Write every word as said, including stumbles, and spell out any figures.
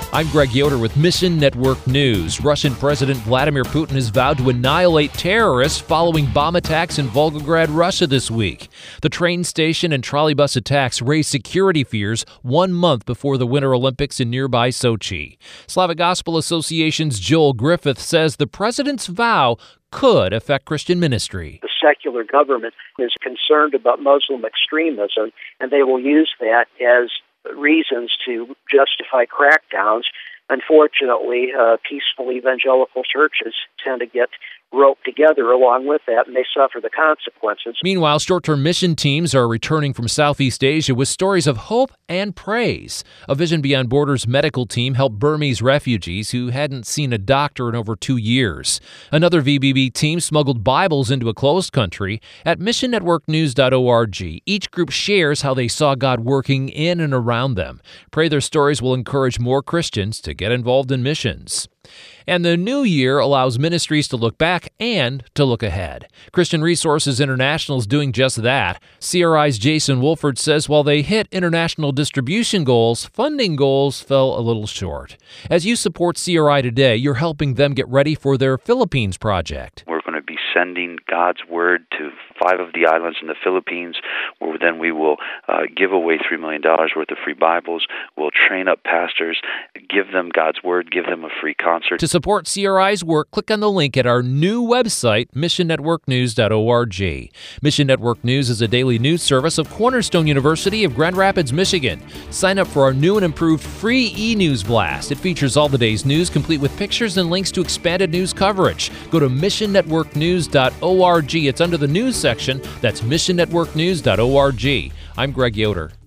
I'm Greg Yoder with Mission Network News. Russian President Vladimir Putin has vowed to annihilate terrorists following bomb attacks in Volgograd, Russia this week. The train station and trolleybus attacks raised security fears one month before the Winter Olympics in nearby Sochi. Slavic Gospel Association's Joel Griffith says the president's vow could affect Christian ministry. The secular government is concerned about Muslim extremism, and they will use that as reasons to justify crackdowns. Unfortunately, uh, peaceful evangelical churches tend to get roped together along with that, and they suffer the consequences. Meanwhile, short-term mission teams are returning from Southeast Asia with stories of hope and praise. A Vision Beyond Borders medical team helped Burmese refugees who hadn't seen a doctor in over two years. Another V B B team smuggled Bibles into a closed country. At mission network news dot org, each group shares how they saw God working in and around them. Pray their stories will encourage more Christians to get involved in missions. And the new year allows ministries to look back and to look ahead. Christian Resources International is doing just that. C R I's Jason Wolford says while they hit international distribution goals, funding goals fell a little short. As you support C R I today, you're helping them get ready for their Philippines project. We're going to be sending God's Word to five of the islands in the Philippines, where then we will uh, give away three million dollars worth of free Bibles. We'll train up pastors, give them God's Word, give them a free concert. To support C R I's work, click on the link at our new website, mission network news dot org. Mission Network News is a daily news service of Cornerstone University of Grand Rapids, Michigan. Sign up for our new and improved free e-news blast. It features all the day's news, complete with pictures and links to expanded news coverage. Go to mission network news dot org. It's under the news section. That's mission network news dot org. I'm Greg Yoder.